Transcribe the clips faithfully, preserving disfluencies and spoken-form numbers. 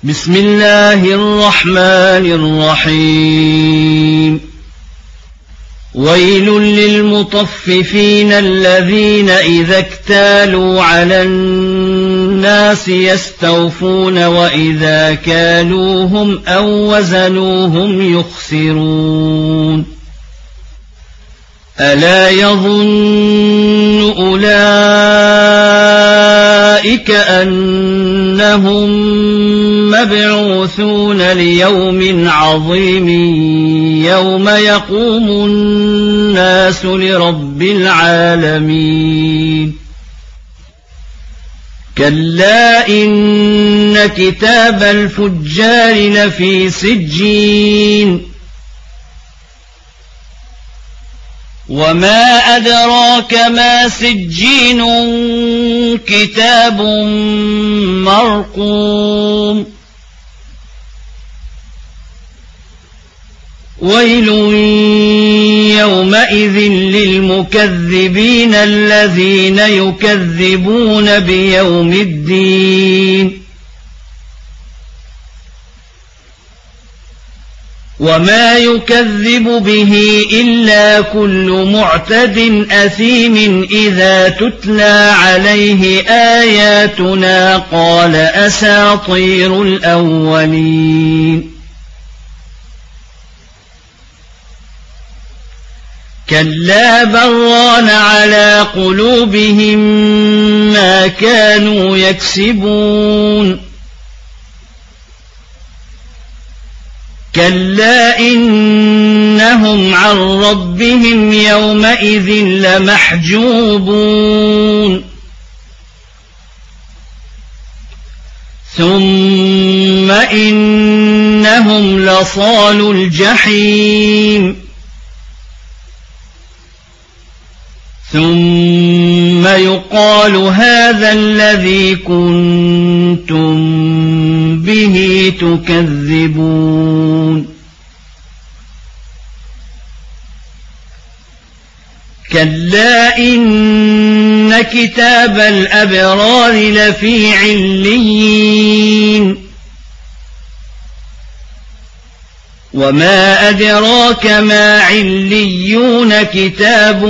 بسم الله الرحمن الرحيم ويل للمطففين الذين إذا اكتالوا على الناس يستوفون وإذا كالوهم أو وزنوهم يخسرون ألا يظن أولئك أنهم مبعوثون ليوم عظيم يوم يقوم الناس لرب العالمين كلا إن كتاب الفجار لفي سجين وما أدراك ما سجين كتاب مرقوم ويل يومئذ للمكذبين الذين يكذبون بيوم الدين وما يكذب به إلا كل معتد أثيم إذا تتلى عليه آياتنا قال أساطير الأولين كلا بران على قلوبهم ما كانوا يكسبون كلا إنهم عن ربهم يومئذ لمحجوبون ثم إنهم لصالو الجحيم ثم يقال هذا الذي كنتم به تكذبون كلا إن كتاب الأبرار لفي عليين وما أدراك ما عليون كتاب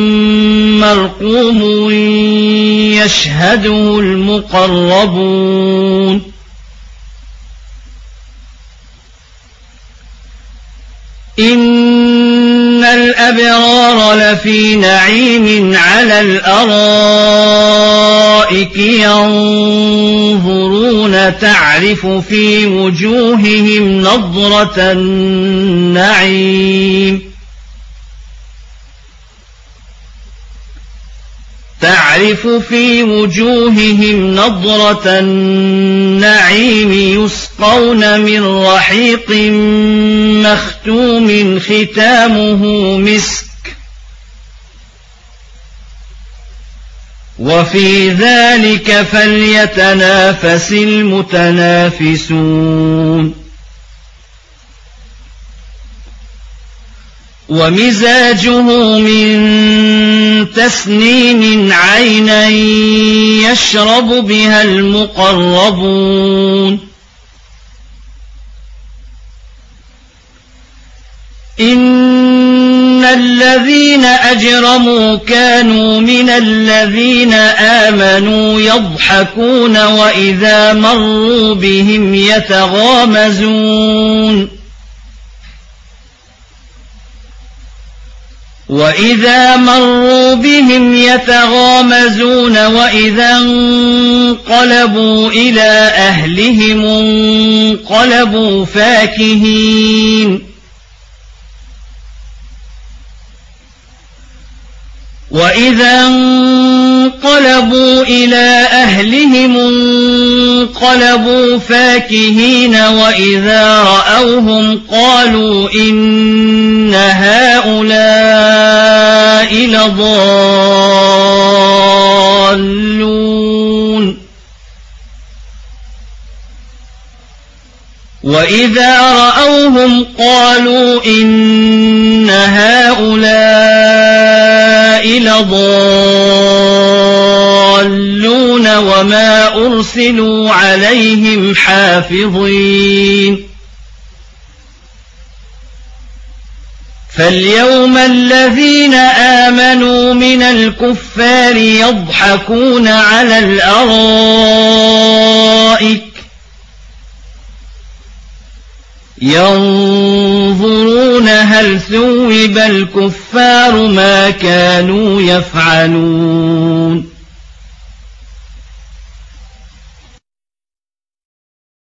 مرقوم يشهده المقربون إن الأبرار لفي نعيم على الأرائك ينظرون تعرف في وجوههم نضرة النعيم تعرف في وجوههم نضرة النعيم يسقون من رحيق مختوم ختامه مسك وفي ذلك فليتنافس المتنافسون ومزاجه من تسنيم عينا يشرب بها المقربون إن الذين أجرموا كانوا من الذين آمنوا يضحكون وإذا مروا بهم يتغامزون وإذا مروا بهم يتغامزون وإذا انقلبوا إلى أهلهم انقلبوا فاكهين وإذا انقلبوا إلى أهلهم انقلبوا فاكهين وإذا رأوهم قالوا إن هؤلاء لضالون وإذا رأوهم قالوا إن هؤلاء لضالون وما أرسلوا عليهم حافظين فاليوم الذين آمنوا من الكفار يضحكون على الأرائك ينظرون هل ثوب الكفار ما كانوا يفعلون